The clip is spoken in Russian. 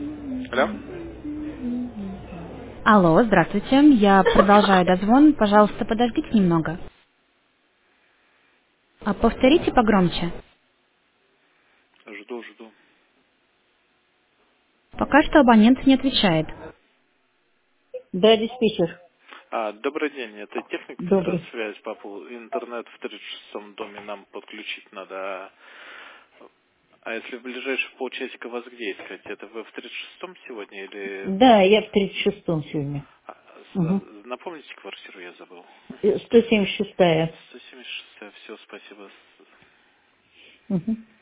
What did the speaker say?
Алло? Алло, здравствуйте. Я продолжаю дозвон. Пожалуйста, подождите немного. Повторите погромче. Жду. Пока что абонент не отвечает. Да, диспетчер. Добрый день, это техник Добрый. связь по поводу интернет в 36-м доме нам подключить надо. А если в ближайшие полчасика вас где искать? Это вы в 36-м сегодня или... Да, я в 36-м сегодня. А, Угу. Напомните квартиру, я забыл. 176-я. 176, все, спасибо. Угу.